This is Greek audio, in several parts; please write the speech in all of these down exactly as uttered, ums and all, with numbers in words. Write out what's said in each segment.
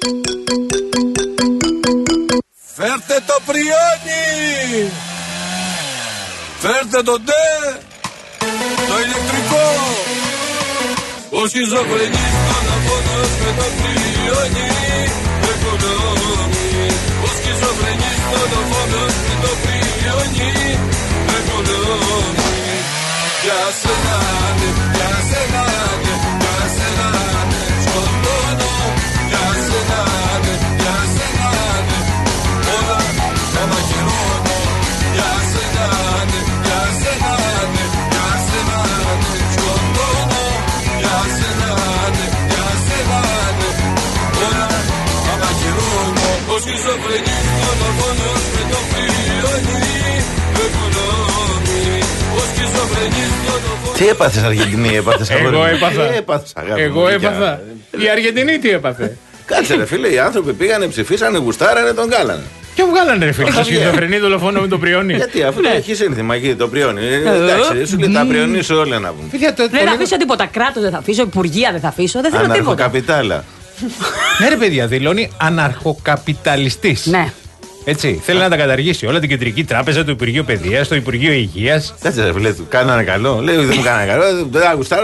Φέρτε το πριόνι! Φέρτε το ντε! Το ηλεκτρικό! Ο σχιζοφρενής μοναφώνος με το πριόνι εκονόμη. Ο σχιζοφρενής μοναφώνος με το πριόνι εκονόμη. Για σένα, ναι, για σένα, ναι, για σένα, ναι, σκοτώνω. Για σένα, ναι, για σένα, ναι, όλα τα μαχαιρώνω. Για σένα, ναι, για σένα, ναι, για σένα, ναι, σκοτώνω. Για σένα, ναι, για σένα, ναι, όλα τα μαχαιρώνω. Ο σχιζοφρενής μονοφόνος με το πριόνι εκονόμη. Ο σχιζοφρενής μονοφόνος. Τι έπαθες Αργεντινή, έπαθες αγόρι? Εγώ έπαθα. Τι έπαθες αγάπη? Εγώ έπαθα. Η Αργεντινή τι έπαθε? Κάτσε ρε φίλε, οι άνθρωποι πήγανε, ψηφίσανε, γουστάρανε, τον κάλανε. Και βγάλανε ρε φίλε, το σχιζοφρενή δολοφόνο με το πριόνι. Γιατί αυτό έχει σύνθημα εκεί, το πριόνι. Εντάξει, σου λέει τα πριονίσω όλα να πούμε. Δεν θα αφήσω τίποτα. Κράτος δεν θα αφήσω, υπουργεία δεν θα αφήσω, δεν θέλω τίποτα. Αναρχοκαπιτάλα. Ναι ρε παιδιά, δηλώνει αναρχοκαπιταλιστής. Ναι. Έτσι, θέλει να τα καταργήσει όλα, την Κεντρική Τράπεζα, το Υπουργείο Παιδείας, το Υπουργείο Υγείας. Κάτσε ρε φίλε, του κάνανε καλό. Λέει δεν μου κάνανε καλό, δεν θα γουστάρω.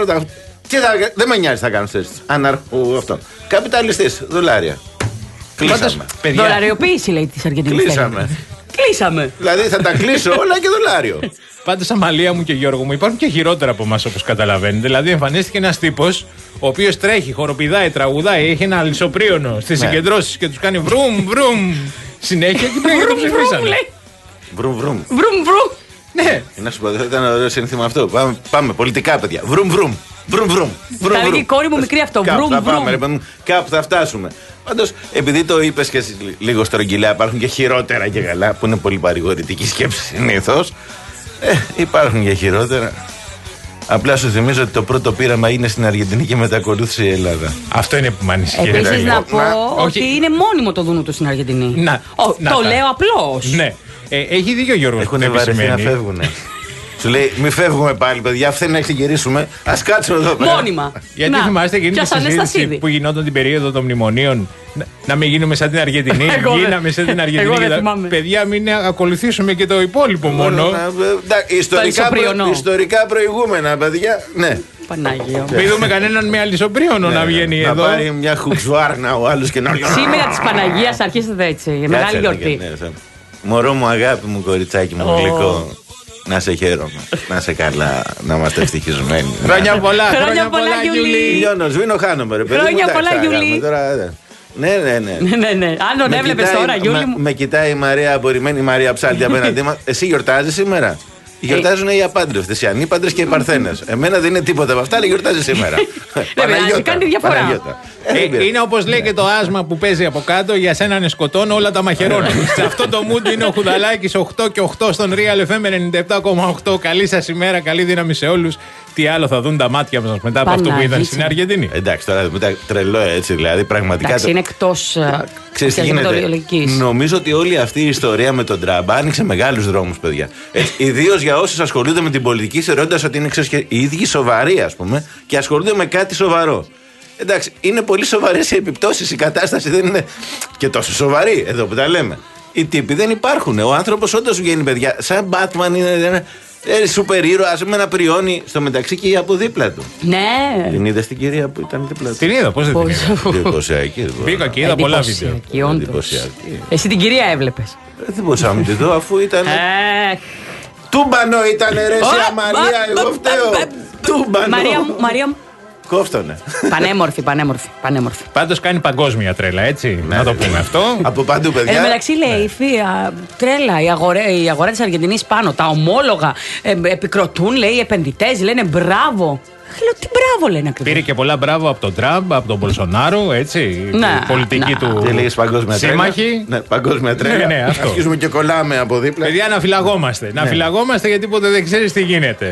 Δεν με νοιάζει θα κάνω θέση. Αναρχο αυτό. Καπιταλιστής, δολάρια. Κλείσαμε. Δολαριοποίηση λέει της Αργεντινής. Κλείσαμε. Κλείσαμε. Δηλαδή θα τα κλείσω όλα και δολάριο. Πάντως, Αμαλία μου και Γιώργο μου, υπάρχουν και χειρότερα από εμάς όπως καταλαβαίνετε. Δηλαδή, εμφανίστηκε ένας τύπος ο οποίος τρέχει, χοροπηδάει, τραγουδάει, έχει ένα αλυσοπρίωνο στις ναι. συγκεντρώσεις και τους κάνει βρουμ, βρουμ. Συνέχεια και πήγε και το ψηφίσανε. Βρουμ, βρουμ. Βρουμ, βρουμ. Ναι. Να σου πω, δεν ήταν ωραίο σύνθημα αυτό. Πάμε, πάμε πολιτικά, παιδιά. Βρουμ, βρουμ. Βρουμ, βρουμ. Θα είναι και η κόρη μου μικρή αυτό. Κάπου Βρουμ, θα βρουμ. πάμε, ρε, κάπου θα φτάσουμε. Πάντως, επειδή το είπες και εσύ λίγο στρογγυλά, υπάρχουν και χειρότερα και καλά, που είναι πολύ παρηγορητική σκέψη συνήθως. Ε, υπάρχουν και χειρότερα. Απλά σου θυμίζω ότι το πρώτο πείραμα είναι στην Αργεντινή και μετά ακολούθησε η Ελλάδα. Αυτό είναι που με ανησυχεί. Επίσης να πω να... ότι Όχι. είναι μόνιμο το δούνο του στην Αργεντινή. Να. Ο, να το τα. λέω απλώς. Ναι. Ε, έχει δίκιο ο Γιώργος. Έχουν βαρεθεί να φεύγουνε. Σου λέει, μη φεύγουμε πάλι, παιδιά. Αυτή να ξεκινήσουμε. Ας κάτσουμε εδώ πέρα. Μόνιμα. Γιατί Να, θυμάστε εκείνη τη πιάσανε στα συζήτηση σίδη. που γινόταν την περίοδο των μνημονίων, να, να μην γίνουμε σαν την Αργεντινή. Εγώ δεν- Γίναμε σαν την Αργεντινή. εγώ δεν και τα- θυμάμαι. παιδιά, μην ακολουθήσουμε και το υπόλοιπο μόνο. Να- εντάξει, Ιστορικά, προ- ισοπριονό. ιστορικά προηγούμενα, παιδιά. Ναι. Πανάγιο. Μην δούμε κανέναν με αλυσοπρίωνο να βγαίνει να εδώ. πάρει μια χουξουάρνα ο άλλος και να. Σήμερα της Παναγίας αρχίσετε έτσι. Κάτσε, Μεγάλη ναι, γιορτή. ναι, ναι. Μωρό μου, αγάπη μου, κοριτσάκι μου, Ω. γλυκό. Να σε χαίρομαι. Να είσαι καλά. Να είμαστε ευτυχισμένοι. Χρόνια πολλά, Χρόνια χρόνια πολλά, πολλά, Γιούλη. Γιούλη. Λιώνω, σβήνω, χάνομαι. Ρε, παιδί μου, Χρόνια εντάξει, πολλά, θα Γιούλη. κάνουμε τώρα, δε. Ναι, ναι, ναι. Ναι, ναι, ναι. Αν τον Με έβλεπες κοιτάει- τώρα, Γιούλη μα- μου. Με κοιτάει η Μαρία απορριμμένη, η Μαρία Ψάλτη απέναντί μας. Εσύ γιορτάζεις σήμερα? Γιορτάζουν οι απάντρευτες, οι ανήπαντρες και οι παρθένες. Εμένα δεν είναι τίποτα από αυτά, αλλά γιορτάζει σήμερα. πειράζει, κάνει διαφορά. Παναγιώτα. Ε, δεν Ε, πειράζει. είναι όπως λέει και το άσμα που παίζει από κάτω, για σένα είναι σκοτώνω, όλα τα μαχαιρώνω. Σε αυτό το mood είναι ο Χουδαλάκης, οκτώ και οκτώ στον Real εφ εμ ενενήντα επτά κόμμα οκτώ. Καλή σας ημέρα, καλή δύναμη σε όλους. Τι άλλο θα δουν τα μάτια μας μετά από αυτό που είδαν Παναγίτσα. στην Αργεντινή. Εντάξει, τώρα μετά τρελό έτσι, δηλαδή πραγματικά. Εντάξει, το- είναι εκτός ε, Ξέρεις τι της γίνεται? μετεωρολογικής. Νομίζω ότι όλη αυτή η ιστορία με τον Τραμπ άνοιξε μεγάλους δρόμους, παιδιά. Ιδίως για όσους ασχολούνται με την πολιτική, θεωρώντας ότι είναι ξέρεις, και οι ίδιοι σοβαροί, ας πούμε, και ασχολούνται με κάτι σοβαρό. Εντάξει, είναι πολύ σοβαρές οι επιπτώσεις. Η κατάσταση δεν είναι και τόσο σοβαρή εδώ που τα λέμε. Οι τύποι δεν υπάρχουν. Ο άνθρωπος όντως βγαίνει, παιδιά. Σαν Batman είναι ένα ε, σούπερ ήρωας με ένα πριόνι. Στο μεταξύ και από δίπλα του. Ναι. Την είδες την κυρία που ήταν δίπλα του? Την είδα, πώς δεν την είδα. Εντυπωσιακή. δεν μπορώ Μπήκα να- και είδα πολλά βίντεο. Εντυπωσιακή, όντως. Εντυπωσιακή. Εσύ την κυρία έβλεπες. Ε, Δεν μπορούσα να μην τη δω αφού ήταν. Ε, Τούμπανο ήταν ρε Ω, σε Αμαλία, α, εγώ α, φταίω. α, α, Τούμπανο. Μαρία μου, Μαρία μου. Κόφτονε. Πανέμορφη, πανέμορφη, πανέμορφη. Πάντως κάνει παγκόσμια τρέλα, έτσι. Να το πούμε αυτό. Από παντού, Εν τω παιδιά. μεταξύ λέει η Φία, τρέλα, η αγορά, η αγορά της Αργεντινής πάνω, τα ομόλογα ε, επικροτούν, λέει, οι επενδυτές, λένε μπράβο. Λέω, τι μπράβο λένε ακριβώς. Πήρε και πολλά μπράβο από τον Τραμπ, από τον Μπολσονάρο, έτσι. Ναι, η πολιτική ναι. του. Τι λέγεις παγκόσμια τρέλα? Σύμμαχοι. Ναι, παγκόσμια τρέλα. Ναι, ναι, αυτό. Αρχίζουμε και κολλάμε από δίπλα. Παιδιά, να φυλαγόμαστε. Να Ναι. φυλαγόμαστε γιατί ποτέ δεν ξέρεις τι γίνεται.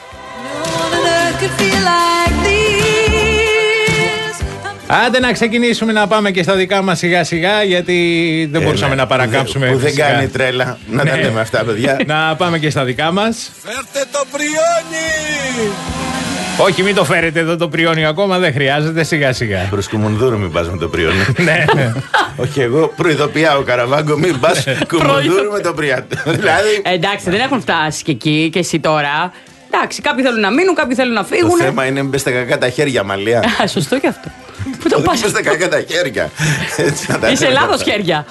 Άντε να ξεκινήσουμε να πάμε και στα δικά μας σιγά σιγά, γιατί δεν Ε, μπορούσαμε ναι, να παρακάψουμε. Που δεν φυσικά. κάνει τρέλα. Να τα Ναι. λέμε αυτά, παιδιά. Να πάμε και στα δικά μας. Φέρτε το πριόνι! Όχι, μην το φέρετε εδώ το πριόνιο ακόμα, δεν χρειάζεται, σιγά σιγά. Προς Κουμουνδούρου μην πας με το πριόνιο. Ναι. Όχι, εγώ προειδοποιάω, Καραβάγκο, μην πας Κουμουνδούρου με το πριόνιο. Δηλαδή. Εντάξει, δεν έχουν φτάσει και εκεί και εσύ τώρα. Εντάξει, κάποιοι θέλουν να μείνουν, κάποιοι θέλουν να φύγουν. Το θέμα είναι μπε στα κακά τα χέρια, Μαλία. Α, σωστό και αυτό. Πού το πας? Μπε στα κακά τα χέρια. Είσαι λάθος χέρια.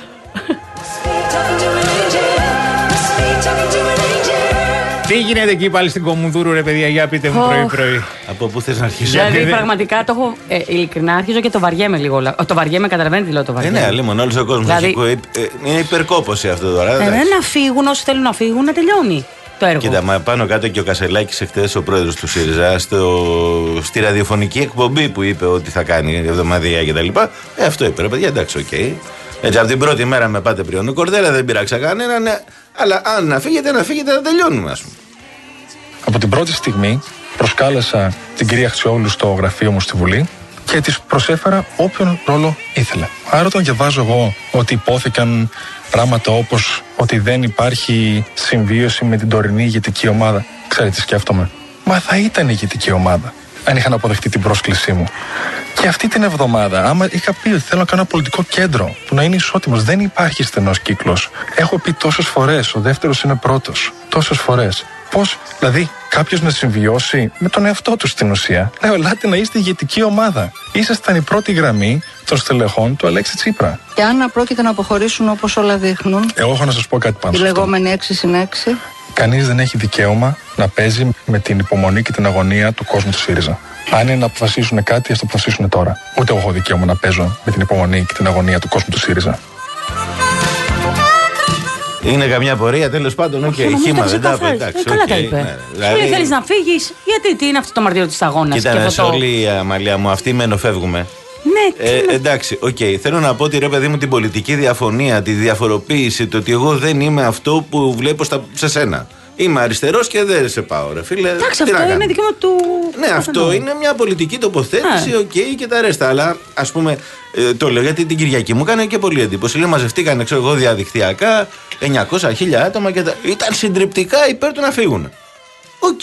Τι γίνεται εκεί πάλι στην Κομουνδούρου, ρε παιδιά, για πείτε μου πρωί-πρωί. Από πού θες να αρχίσω? Δηλαδή, πραγματικά το έχω. Ε, ειλικρινά, αρχίζω και το βαριέμαι λίγο. Το βαριέμαι, καταλαβαίνετε τι λέω το Ε, βαριέμαι. ναι, λοιπόν, όλο ο κόσμο. Δηλαδή- Είναι υπερκόπωση αυτό τώρα. Ε, εντάξει. να φύγουν όσοι θέλουν να φύγουν, να τελειώνει το έργο. Κοίτα, μα πάνω κάτω και ο Κασελάκης εχθές, ο πρόεδρος του ΣΥΡΙΖΑ, στο, στη ραδιοφωνική εκπομπή που είπε ότι θα κάνει εβδομαδιαία κτλ. Ε, αυτό είπε, ρε παιδιά, εντάξει, οκ. Okay. Έτσι, από την πρώτη μέρα με πάτε πριόνιο κορδέλα, δεν πειράξα κανέναν. Ναι, αλλά αν να φύγετε, να φύγετε, να τελειώνουμε, ας πούμε. Από την πρώτη στιγμή προσκάλεσα την κυρία Χτσιόγλου στο γραφείο μου στη Βουλή και της προσέφερα όποιον ρόλο ήθελε. Άρα όταν διαβάζω εγώ ότι υπόθηκαν πράγματα όπως ότι δεν υπάρχει συμβίωση με την τωρινή ηγετική ομάδα, ξέρετε τι σκέφτομαι? Μα θα ήταν ηγετική ομάδα αν είχαν αποδεχτεί την πρόσκλησή μου. Και αυτή την εβδομάδα, άμα είχα πει ότι θέλω να κάνω ένα πολιτικό κέντρο που να είναι ισότιμος, δεν υπάρχει στενός κύκλος. Έχω πει τόσες φορές, ο δεύτερος είναι πρώτος. Τόσες φορές. Πώς, δηλαδή, κάποιος να συμβιώσει με τον εαυτό του στην ουσία? Λέω, ελάτε να είστε ηγετική ομάδα. Ήσασταν η πρώτη γραμμή των στελεχών του Αλέξη Τσίπρα. Και αν πρόκειται να αποχωρήσουν όπως όλα δείχνουν, Εγώ έχω να σας πω κάτι πάνω η σε αυτό. λεγόμενη έξι συν έξι. Κανείς δεν έχει δικαίωμα να παίζει με την υπομονή και την αγωνία του κόσμου του ΣΥΡΙΖΑ. Αν είναι να αποφασίσουν κάτι, ας το αποφασίσουν τώρα. Ούτε εγώ έχω δικαίωμα να παίζω με την υπομονή και την αγωνία του κόσμου του ΣΥΡΙΖΑ. Είναι καμιά πορεία, τέλος πάντων, οκ, Νομίζω χύμα τα δεν τα είπε. ξεκαθάρισε. Εντάξει, Ε, Καλά οκ, τα είπε. ναι, Σου δηλαδή- λέει, θέλεις να φύγεις, γιατί τι είναι αυτό το μαρτύριο της αγώνας? Κοίτα, και να αυτό σε το- όλη η αμαλία μου, αυτή μένω, φεύγουμε. Ναι, τι Ε, να- εντάξει, οκ. Θέλω να πω ότι ρε παιδί μου την πολιτική διαφωνία, τη διαφοροποίηση, το ότι εγώ δεν είμαι αυτό που βλέπω στα, σε σένα. Είμαι αριστερός και δεν σε πάω, ρε φίλε. Εντάξει, Τι να αυτό είναι κάνω. δικαίωμα του. Ναι, αυτό είναι μια πολιτική τοποθέτηση, Ναι. οκ, και τα ρέστα. Αλλά ας πούμε, ε, το λέω γιατί την Κυριακή μου έκανε και πολύ εντύπωση. Λέει, μαζευτήκαν, ξέρω εγώ, διαδικτυακά εννιακόσια χίλια άτομα και τα... ήταν συντριπτικά υπέρ του να φύγουν. Οκ.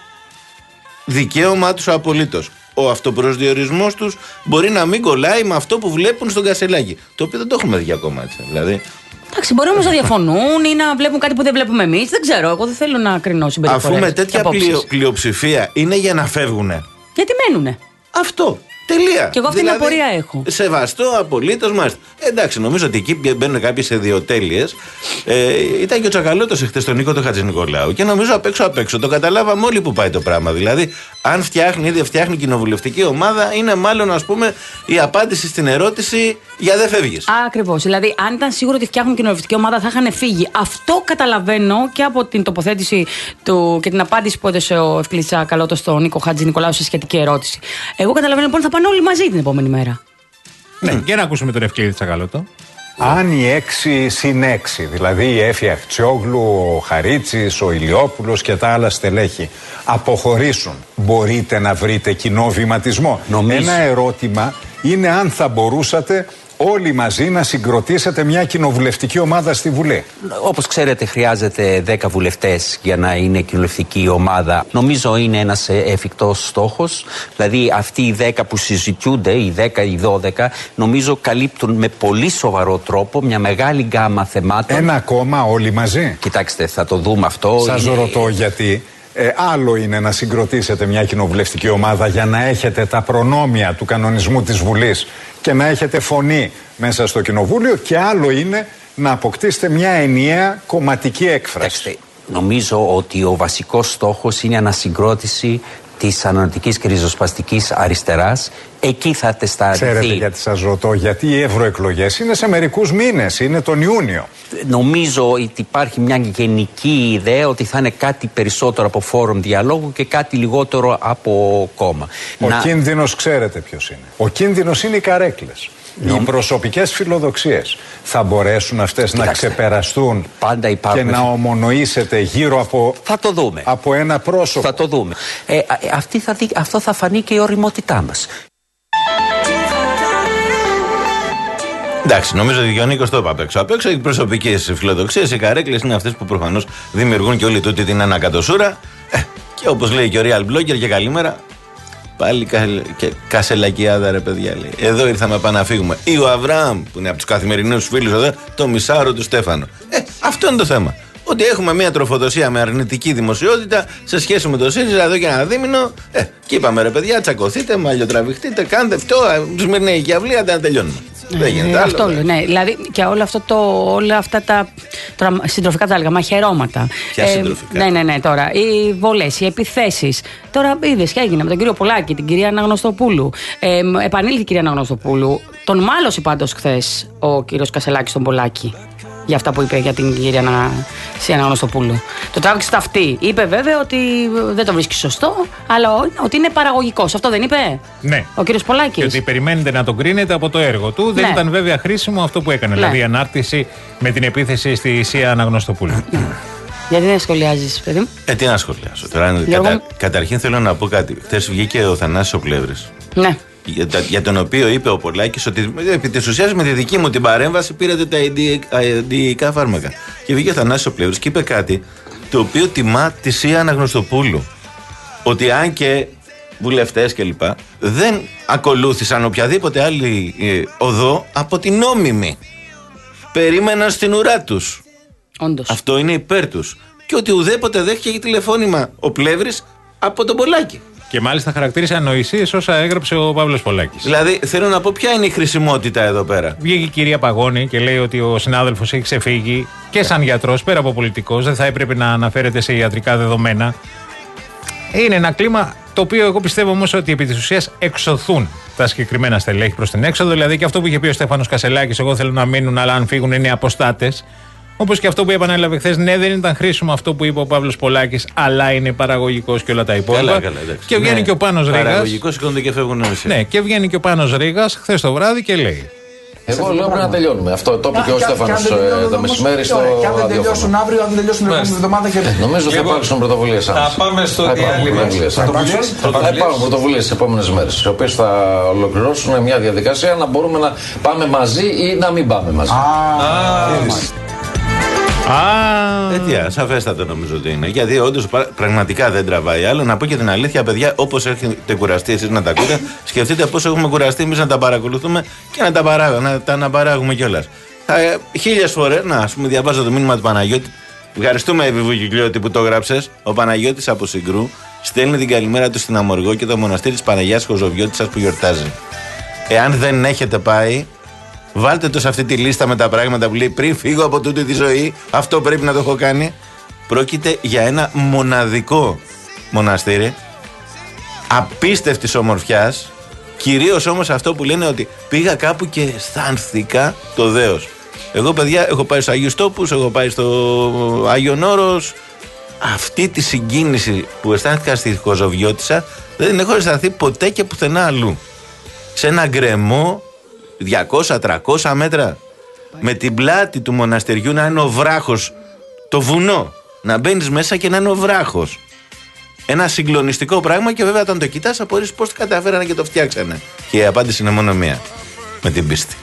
Δικαίωμά τους απολύτως. Ο αυτοπροσδιορισμός τους μπορεί να μην κολλάει με αυτό που βλέπουν στον Κασελάκη. Το οποίο δεν το έχουμε δει ακόμα έτσι. Δηλαδή, Εντάξει, μπορεί όμως να διαφωνούν ή να βλέπουν κάτι που δεν βλέπουμε εμείς. Δεν ξέρω, εγώ δεν θέλω να κρινώ συμπεριφορές. αφού με τέτοια και απόψεις. πλειο, πλειοψηφία είναι για να φεύγουνε. Γιατί μένουνε. Αυτό. Τελεία. Κι εγώ αυτή την απορία έχω. Σεβαστό, απολύτως, μάλιστα. Εντάξει, νομίζω ότι εκεί μπαίνουν κάποιες ιδιοτέλειες. Ε, ήταν και ο Τσακαλώτος εχθές στον Νίκο τον Χατζηνικολάου και νομίζω απ' έξω απ' έξω το καταλάβαμε όλοι που πάει το πράγμα. Δηλαδή, αν φτιάχνει ή δεν φτιάχνει κοινοβουλευτική ομάδα, είναι μάλλον ας πούμε η απάντηση στην ερώτηση για δεν φεύγεις. Ακριβώς. Δηλαδή, αν ήταν σίγουρο ότι φτιάχνουν κοινοβουλευτική ομάδα, θα είχαν φύγει. Αυτό καταλαβαίνω και από την τοποθέτηση του και την απάντηση που έδωσε ο Ευκλής Τσακαλώτος στον Νίκο Χατζηνικολάου σε σχετική ερώτηση. Εγώ καταλαβαίνω λοιπόν θα πάνε όλοι μαζί την επόμενη μέρα. Ναι, για να ακούσουμε τον Ευκλήδη Τσακαλώτο. Αν οι έξι συν έξι, δηλαδή η Έφη Χτσιόγλου, ο Χαρίτσης, ο Ηλιόπουλος και τα άλλα στελέχη αποχωρήσουν, μπορείτε να βρείτε κοινό βηματισμό? Νομίζω. Ένα ερώτημα είναι αν θα μπορούσατε όλοι μαζί να συγκροτήσετε μια κοινοβουλευτική ομάδα στη Βουλή. Όπως ξέρετε, χρειάζεται δέκα βουλευτές για να είναι κοινοβουλευτική η ομάδα. Νομίζω είναι ένας εφικτός στόχος. Δηλαδή, αυτοί οι δέκα που συζητιούνται, οι δέκα ή δώδεκα, νομίζω καλύπτουν με πολύ σοβαρό τρόπο μια μεγάλη γκάμα θεμάτων. Ένα κόμμα όλοι μαζί. Κοιτάξτε, θα το δούμε αυτό. Σας Είναι- ρωτώ γιατί. Ε, άλλο είναι να συγκροτήσετε μια κοινοβουλευτική ομάδα για να έχετε τα προνόμια του κανονισμού της Βουλής και να έχετε φωνή μέσα στο κοινοβούλιο, και άλλο είναι να αποκτήσετε μια ενιαία κομματική έκφραση. Κοιτάξτε, νομίζω ότι ο βασικός στόχος είναι η ανασυγκρότηση της αναλυτικής και ριζοσπαστικής αριστεράς. Εκεί θα τεσταριστεί. Ξέρετε γιατί σας ρωτώ? Γιατί οι ευρωεκλογές είναι σε μερικούς μήνες, είναι τον Ιούνιο. Νομίζω ότι υπάρχει μια γενική ιδέα ότι θα είναι κάτι περισσότερο από φόρουμ διαλόγου και κάτι λιγότερο από κόμμα. Ο Να- κίνδυνος ξέρετε ποιος είναι? Ο κίνδυνος είναι οι καρέκλες. Οι προσωπικές φιλοδοξίες. Θα μπορέσουν αυτές να Κοιτάξτε, ξεπεραστούν πάντα και υπάρχουν- να ομονοήσετε γύρω από, Θα το δούμε. από ένα πρόσωπο? Θα το δούμε. Ε, α- ε, αυτή θα δει- αυτό θα φανεί και η ωριμότητά μας. Εντάξει, νομίζω ότι ο Νίκος το είπε απ' έξω. Απ' έξω οι προσωπικές φιλοδοξίες, οι καρέκλες είναι αυτές που προφανώς δημιουργούν και όλη τούτη την ανακατοσούρα. Ε, και όπως λέει και ο Real Blogger, και καλημέρα, Πάλι κα, και, κασελακιάδα, ρε παιδιά, λέει. Εδώ ήρθαμε πάμε να φύγουμε. Ή ο Αβραάμ, που είναι από τους καθημερινούς φίλους εδώ, το μισάωρο του Στέφανο. Ε, αυτό είναι το θέμα. Ότι έχουμε μια τροφοδοσία με αρνητική δημοσιότητα σε σχέση με το ΣΥΡΙΖΑ εδώ και ένα δίμηνο. Ε, και είπαμε, ρε παιδιά, τσακωθείτε, μαλλιοτραβηχτείτε, κάντε αυτό. Σμυρνέη και αυλή, να τελειώνουμε. Ε, Δεν γίνεται άλλο. Αυτό λέω, ναι. Δηλαδή και όλο αυτό το, όλα αυτά τα τώρα, συντροφικά τα έλεγα, μαχαιρώματα. Ποια ε, συντροφικά. Ναι, ναι, ναι, τώρα. Οι βολές, οι επιθέσεις. Τώρα είδες και έγινε με τον κύριο Πολάκη, την κυρία Αναγνωστοπούλου. Ε, επανήλθε η κυρία Αναγνωστοπούλου. Τον μάλωσε πάντως χθες ο κύριος Κασελάκης τον Πολάκη. Για αυτά που είπε για την κυρία Αναγνωστοπούλου. Το τράβηξε στα αυτή. Είπε βέβαια ότι δεν το βρίσκει σωστό, αλλά ότι είναι παραγωγικός. Αυτό δεν είπε ναι. ο κύριος Πολάκης. Και ότι περιμένετε να τον κρίνετε από το έργο του. Δεν ναι. ήταν βέβαια χρήσιμο αυτό που έκανε. Ναι. Δηλαδή η ανάρτηση με την επίθεση στη Σία Αναγνωστοπούλου. Γιατί δεν σχολιάζεις, παιδί μου? Ε, τι να σχολιάσω τώρα. Κατα... Καταρχήν θέλω να πω κάτι. Χθες βγήκε ο Θανάσης ο Πλεύρης. Ναι. Για, τα, για τον οποίο είπε ο Πολάκης ότι επί της ουσίας με τη δική μου την παρέμβαση πήρατε τα αηντιικά φάρμακα. Και βγήκε ο Θανάσης ο Πλεύρης και είπε κάτι το οποίο τιμά τη Σία Αναγνωστοπούλου. Ότι αν και βουλευτές κλπ. Δεν ακολούθησαν οποιαδήποτε άλλη ε, οδό από την νόμιμη. Περίμεναν στην ουρά τους. Όντως. Αυτό είναι υπέρ τους. Και ότι ουδέποτε δέχτηκε τηλεφώνημα ο Πλεύρης από τον Πολάκη. Και μάλιστα χαρακτήρισε ανοησίες όσα έγραψε ο Παύλος Πολάκης. Δηλαδή, θέλω να πω ποια είναι η χρησιμότητα εδώ πέρα. Βγήκε η κυρία Παγώνη και λέει ότι ο συνάδελφος έχει ξεφύγει και σαν γιατρός, πέρα από πολιτικός, δεν θα έπρεπε να αναφέρεται σε ιατρικά δεδομένα. Είναι ένα κλίμα το οποίο εγώ πιστεύω όμως ότι επί της ουσίας εξωθούν τα συγκεκριμένα στελέχη προς την έξοδο. Δηλαδή και αυτό που είχε πει ο Στέφανος Κασελάκης, εγώ θέλω να μείνουν, αλλά αν φύγουν είναι αποστάτες. Όπως και αυτό που επανέλαβε χθες, ναι, δεν ήταν χρήσιμο αυτό που είπε ο Παύλος Πολάκης, αλλά είναι παραγωγικός και όλα τα υπόλοιπα. Καλά, καλά, και βγαίνει ναι, και ο Πάνος Ρήγας. Παραγωγικός, σηκώνονται και φεύγουν όλοι. Ναι, και βγαίνει και ο Πάνος Ρήγας χθες το βράδυ και λέει. Εγώ λέω πρέπει να τελειώνουμε. Αυτό το είπε και ο Στέφανος το μεσημέρι στο ραδιόφωνο. Και αν δεν τελειώσουν αύριο, αν δεν τελειώσουν την επόμενη εβδομάδα και. Νομίζω θα υπάρξουν πρωτοβουλίες. Θα πάμε στο διάλειμμα. Θα υπάρχουν πρωτοβουλίες τις επόμενες μέρες, οι οποίες θα ολοκληρώσουν μια διαδικασία να μπορούμε να πάμε μαζί ή να μην πάμε μαζί. Α, αιτία, σαφέστατο νομίζω ότι είναι. Γιατί όντως πραγματικά δεν τραβάει άλλο. Να πω και την αλήθεια, παιδιά, όπως έχετε κουραστεί εσείς να τα ακούτε, σκεφτείτε πώς έχουμε κουραστεί εμείς να τα παρακολουθούμε και να τα, παράγω, να τα αναπαράγουμε κιόλας. Χίλιες φορές, να ας πούμε, διαβάζω το μήνυμα του Παναγιώτη. Ευχαριστούμε, Βιβουκυκλιώτη, που το γράψες. Ο Παναγιώτης από Συγκρού στέλνει την καλημέρα του στην Αμοργό και το μοναστήρι της Παναγιάς Χοζοβιώτισσας που γιορτάζει. Εάν δεν έχετε πάει, βάλτε το σε αυτή τη λίστα με τα πράγματα που λέει πριν φύγω από τούτη τη ζωή. Αυτό πρέπει να το έχω κάνει. Πρόκειται για ένα μοναδικό μοναστήρι απίστευτης ομορφιάς. Κυρίως όμως αυτό που λένε ότι πήγα κάπου και αισθάνθηκα το δέος. Εγώ, παιδιά, έχω πάει στους Αγίους Τόπους, έχω πάει στο Άγιον Όρος. Αυτή τη συγκίνηση που αισθάνθηκα στη Χοζοβιώτισσα δεν την έχω αισθανθεί ποτέ και πουθενά αλλού. Σε ένα γκρεμό διακόσια τριακόσια μέτρα, με την πλάτη του μοναστεριού να είναι ο βράχος, το βουνό, να μπαίνεις μέσα και να είναι ο βράχος. Ένα συγκλονιστικό πράγμα και βέβαια όταν το κοιτάς απορείς πώς το καταφέρανε και το φτιάξανε. Και η απάντηση είναι μόνο μία, με την πίστη.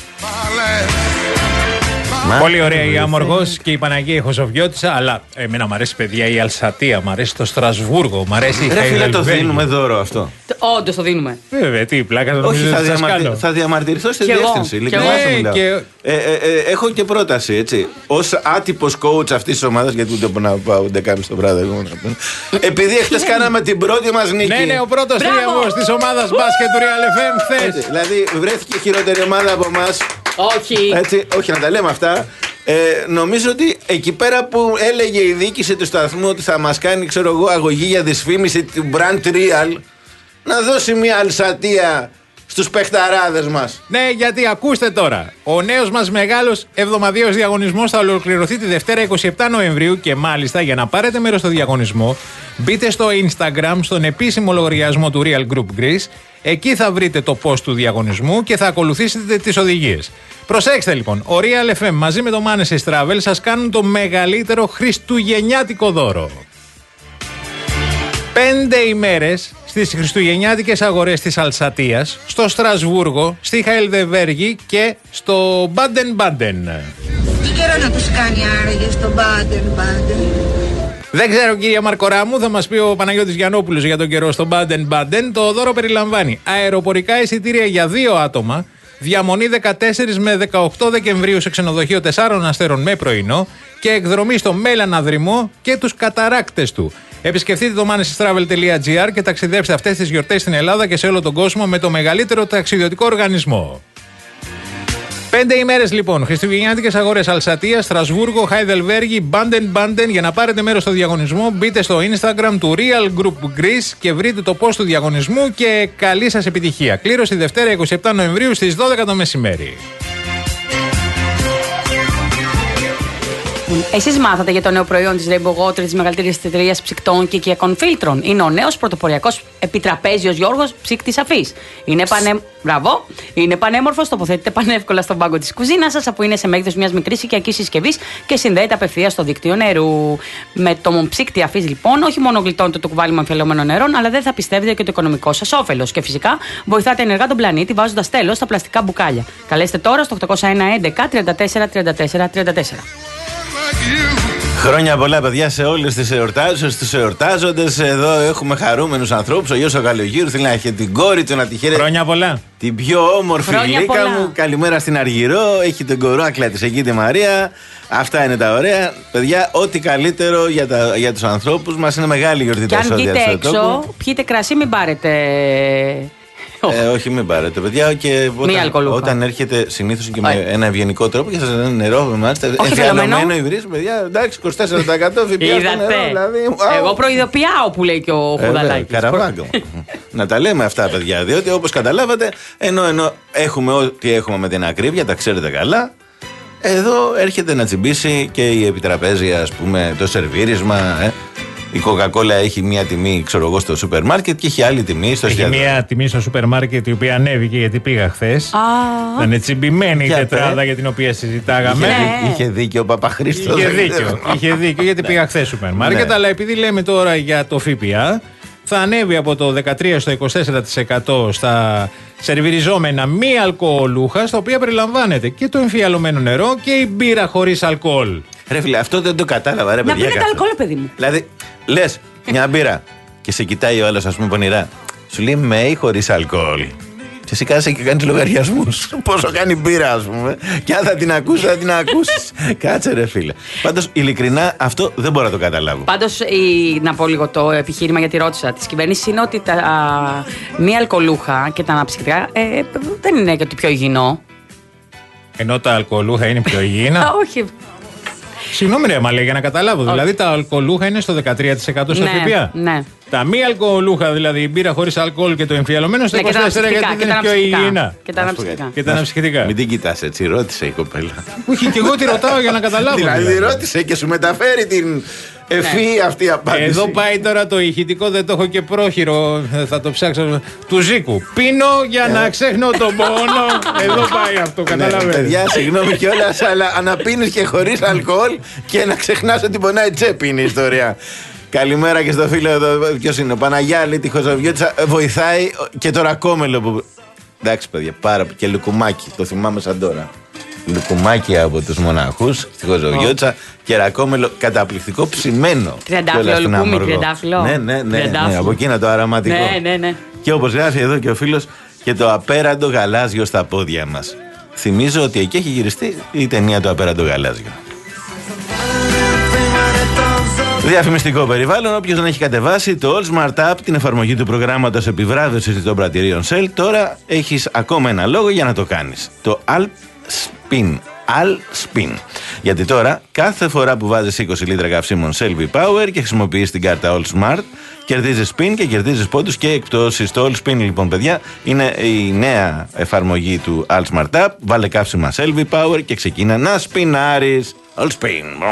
Πολύ ωραία η Άμοργος και η Παναγία η Χοζοβιώτισσα, αλλά εμένα μου αρέσει, παιδιά, η Αλσατία, μου αρέσει το Στρασβούργο, μου αρέσει η Χαϊδελβέργη. Ρε φίλε, το δίνουμε δώρο αυτό. Όντως το δίνουμε. Βέβαια, τι πλάκα, το Όχι, νομίζω θα, ότι σας διαμαρτι... κάνω. θα διαμαρτυρηθώ στη Κι εγώ, διεύθυνση. κι Ειλικρινά εγώ. σου μιλάω. Και- Ε, ε, ε, έχω και πρόταση, έτσι. Ως άτυπος coach αυτής της ομάδας, γιατί ούτε να πάω ούτε καν στο βράδυ. Εγώ, να πω. Επειδή χτες κάναμε την πρώτη μας νίκη. Ναι, ναι, ο πρώτος Μπράβο! τρίαμβος της ομάδας μπάσκετ του Real εφ εμ χθες. Έτσι, δηλαδή βρέθηκε χειρότερη ομάδα από εμάς. Όχι. Έτσι, όχι να τα λέμε αυτά. Ε, νομίζω ότι εκεί πέρα που έλεγε η διοίκηση του σταθμού ότι θα μας κάνει, ξέρω εγώ, αγωγή για δυσφήμιση του Brand Real, να δώσει μια αλσατία στους παιχταράδες μας. Ναι, γιατί ακούστε τώρα. Ο νέος μας μεγάλος εβδομαδιαίος διαγωνισμός θα ολοκληρωθεί τη Δευτέρα εικοστή εβδόμη Νοεμβρίου και μάλιστα για να πάρετε μέρος στο διαγωνισμό μπείτε στο Instagram, στον επίσημο λογαριασμό του Real Group Greece. Εκεί θα βρείτε το post του διαγωνισμού και θα ακολουθήσετε τις οδηγίες. Προσέξτε λοιπόν, ο Real εφ εμ μαζί με το Manes Travel σας κάνουν το μεγαλύτερο χριστουγεννιάτικο δώρο. Πέντε ημέρες στις χριστουγεννιάτικες αγορές της Αλσατίας, στο Στρασβούργο, στη Χαϊδελβέργη και στο Μπάντεν Μπάντεν. Τι καιρό να τους κάνει άραγε στο Μπάντεν Μπάντεν. Δεν ξέρω, κύριε Μαρκοράμου, θα μας πει ο Παναγιώτης Γιαννόπουλος για τον καιρό στο Μπάντεν Μπάντεν. Το δώρο περιλαμβάνει αεροπορικά εισιτήρια για δύο άτομα, διαμονή δεκατέσσερις με δεκαοκτώ Δεκεμβρίου σε ξενοδοχείο τεσσάρων αστέρων με πρωινό και εκδρομή στο Μέλανα Δρυμό και τους καταράκτες του. Επισκεφτείτε το manesis.travel τελεία gr και ταξιδέψτε αυτές τις γιορτές στην Ελλάδα και σε όλο τον κόσμο με το μεγαλύτερο ταξιδιωτικό οργανισμό. Πέντε ημέρες λοιπόν, χριστουγεννιάτικες αγορές Αλσατία, Στρασβούργο, Χάιδελβέργη, Μπάντεν Μπάντεν. Για να πάρετε μέρος στο διαγωνισμό, μπείτε στο Instagram του Real Group Greece και βρείτε το post του διαγωνισμού και καλή σας επιτυχία. Κλήρωση Δευτέρα εικοστή εβδόμη Νοεμβρίου στις δώδεκα το μεσημέρι. Εσείς μάθατε για το νέο προϊόν της Rainbow Water, της μεγαλύτερης εταιρείας ψυκτών και οικιακών φίλτρων. Είναι ο νέος πρωτοποριακός επιτραπέζιος Γιώργος ψύκτης αφής. Είναι, πανέ... Μπράβο. Είναι πανέμορφος, τοποθετείται πανεύκολα στον πάγκο της κουζίνας σας, αφού είναι σε μέγεθος μιας μικρής οικιακής συσκευής και συνδέεται απευθείας στο δίκτυο νερού. Με το ψύκτη αφής, λοιπόν, όχι μόνο γλιτώνετε το κουβάλι με αμφιαλωμένων νερών, αλλά δεν θα πιστεύετε και το οικονομικό σας όφελος. Και φυσικά βοηθάτε ενεργά τον πλανήτη βάζοντας τέλος στα πλαστικά μπουκάλια. Καλέστε τώρα στο οκτώ ένα ένα τριάντα τέσσερα τριάντα τέσσερα τριάντα τέσσερα. Χρόνια πολλά, παιδιά, σε όλες τις εορτάζοντες, τους εορτάζοντες. Εδώ έχουμε χαρούμενους ανθρώπους. Ο Γιώργος ο Καλογύρου θέλει να έχει την κόρη του, να τη χαίρεται. Χρόνια πολλά. Την πιο όμορφη γλύκα μου. Καλημέρα στην Αργυρό. Έχει τον κορόακλα της εκεί, τη Μαρία. Αυτά είναι τα ωραία. Παιδιά, ό,τι καλύτερο για, τα, για τους ανθρώπους μας. Είναι μεγάλη γιορτή τα εισόδια. Και αν βγείτε έξω, πιείτε κρασί, μην πάρετε. Ε, όχι, μην πάρετε, παιδιά. Και όταν, όταν έρχεται συνήθως και με ένα ευγενικό τρόπο και σας λένε νερό, μάλιστα. Εμφιαλωμένο υβρίζ, παιδιά. Εντάξει, είκοσι τέσσερα τοις εκατό ΦΠΑ στο νερό. Δηλαδή, εγώ προειδοποιάω που λέει και ο Χουδαλάκης. Καραβάγκο. Να τα λέμε αυτά, παιδιά. Διότι όπως καταλάβατε, ενώ, ενώ έχουμε ό,τι έχουμε με την ακρίβεια, τα ξέρετε καλά. Εδώ έρχεται να τσιμπήσει και η επιτραπέζια, ας πούμε, το σερβίρισμα. Ε. Η Coca-Cola έχει μία τιμή, ξέρω εγώ, στο σούπερ μάρκετ και έχει άλλη τιμή στο εστιατόριο. Έχει μία τιμή στο σούπερ μάρκετ η οποία ανέβηκε γιατί πήγα χθες. Ah. Ήταν τσιμπημένη η τετράδα για την οποία συζητάγαμε. Είχε, είχε δίκιο ο Παπαχρήστος. Είχε δίκιο, είχε δίκιο γιατί πήγα χθες σούπερ μάρκετ. Αλλά επειδή λέμε τώρα για το ΦΠΑ, θα ανέβει από το δεκατρία στο είκοσι τέσσερα τοις εκατό στα σερβιριζόμενα μη αλκοολούχα, στα οποία περιλαμβάνεται και το εμφιαλωμένο νερό και η μπύρα χωρίς αλκοόλ. Ρε φίλε, αυτό δεν το κατάλαβα, ρε να παιδιά. Να πίνετε αλκοόλ, παιδί μου. Δηλαδή, λες μια μπύρα και σε κοιτάει ο άλλος, ας πούμε, πονηρά. Σου λέει με ή χωρίς αλκοόλ. Και εσύ κάθεσαι και κάνεις λογαριασμούς. Πόσο κάνει μπύρα, ας πούμε. Και αν θα την ακούσεις, θα την ακούσεις. Κάτσε, ρε φίλε. Πάντως, ειλικρινά, αυτό δεν μπορώ να το καταλάβω. Πάντως, η, να πω λίγο το επιχείρημα, γιατί ρώτησα της κυβέρνησης, είναι ότι τα α, μη αλκοολούχα και τα αναψυκτικά ε, δεν είναι και ότι πιο υγιεινό. Ενώ τα αλκοολούχα είναι πιο υγιεινά. Όχι. Συγγνώμη, ρε, μα λέει για να καταλάβω. Oh. Δηλαδή τα αλκοολούχα είναι στο δεκατρία τοις εκατό στο ΦΠΑ. Ναι. Τα μη αλκοολούχα, δηλαδή η μπύρα χωρίς αλκοόλ και το εμφιαλωμένο στο είκοσι τέσσερα τοις εκατό γιατί είναι πιο υγιεινά. Και τα αναψυκτικά. Και τα αναψυκτικά. Μην την κοιτάς έτσι, ρώτησε η κοπέλα. Όχι, και εγώ τη ρωτάω για να καταλάβω. Δηλαδή ρώτησε και σου μεταφέρει την ευφύ αυτή απάντηση. Εδώ πάει τώρα το ηχητικό, δεν το έχω και πρόχειρο. Θα το ψάξω. Του Ζήκου. Πίνω για να ξέχνω τον πόνο. Εδώ πάει αυτό, καταλαβαίνετε. Παιδιά, συγγνώμη κιόλας, αλλά να πίνεις και χωρίς αλκοόλ και να ξεχνάς ότι πονάει τσέπη είναι η ιστορία. Καλημέρα και στο φίλο εδώ. Ποιος είναι, ο Παναγιάλη, τη Χωζοβιώτησα. Βοηθάει και το ρακόμελο που. Εντάξει, παιδιά, πάρα και λουκουμάκι. Το θυμάμαι σαν τώρα. Λουκουμάκι από τους μοναχούς στη Χωζοβιώτησα και ρακόμελο καταπληκτικό ψημένο. Τριαντάφυλλο λουκούμι, τριαντάφυλλο. Ναι, ναι, ναι, ναι, από εκείνα το αρωματικό. Ναι, ναι, ναι. Και όπως γράφει εδώ και ο φίλος, και το απέραντο γαλάζιο στα πόδια μας. Θυμίζω ότι εκεί έχει γυριστεί η ταινία Το Απέραντο Γαλάζιο. Διαφημιστικό περιβάλλον. Όποιος δεν έχει κατεβάσει το All Smart App, την εφαρμογή του προγράμματος επιβράβευσης των πρατηρίων Shell, τώρα έχεις ακόμα ένα λόγο για να το κάνεις. Το Alp Spin. Al Spin. Γιατί τώρα κάθε φορά που βάζεις είκοσι λίτρα καυσίμων Shell V-Power και χρησιμοποιείς την κάρτα All Smart, κερδίζεις spin και κερδίζεις πόντους και εκπτώσεις. Το All Spin, λοιπόν, παιδιά, είναι η νέα εφαρμογή του All Smart App. Βάλε καύσιμα Shell V-Power και ξεκίνα να σπινάρεις. All Spin.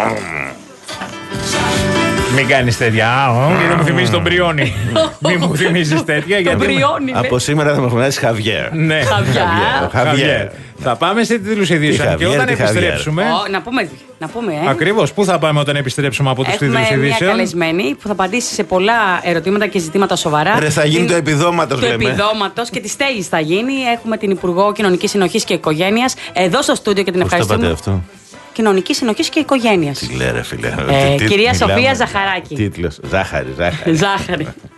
Μην κάνεις τέτοια. Δεν μου θυμίζεις τον Μπριόνι. Μην μου θυμίζεις τέτοια. Από σήμερα θα με φωνάζεις Χαβιέρ. Ναι, Χαβιέρ. Θα πάμε σε τίτλους ειδήσεων και όταν επιστρέψουμε. Να πούμε, να πούμε, ε. Ακριβώς, πού θα πάμε όταν επιστρέψουμε από τους τίτλους ειδήσεων? Έχουμε μια καλεσμένη που θα απαντήσει σε πολλά ερωτήματα και ζητήματα σοβαρά. Ρε, θα γίνει το επιδόματος, Το λέμε. επιδόματος και τη στέγης θα γίνει. Έχουμε την Υπουργό Κοινωνικής Συνοχής και Οικογένειας εδώ στο στούντιο και την ευχαριστούμε. ευχαριστούμε. Πώς το πάτε αυτό? κοινωνικής συνοχής και οικογένειας. Τι λέει, ρε φίλε. Ε, Τι- κυρία μιλάμε. Σοφία Ζαχαράκη. Τίτλος. Ζάχαρη, ζάχαρη. Ζάχαρη.